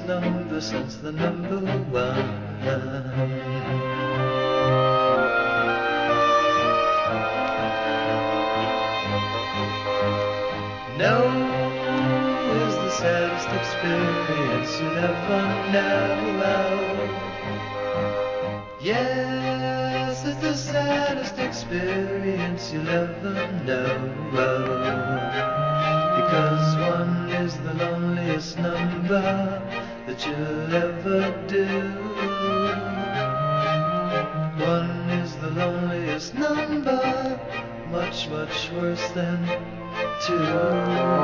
number since the number one. No is the saddest experience you'll ever know. Yes, it's the saddest experience you'll ever know. Because one is the loneliest number that you'll ever do. One is the loneliest number, much, much worse than two.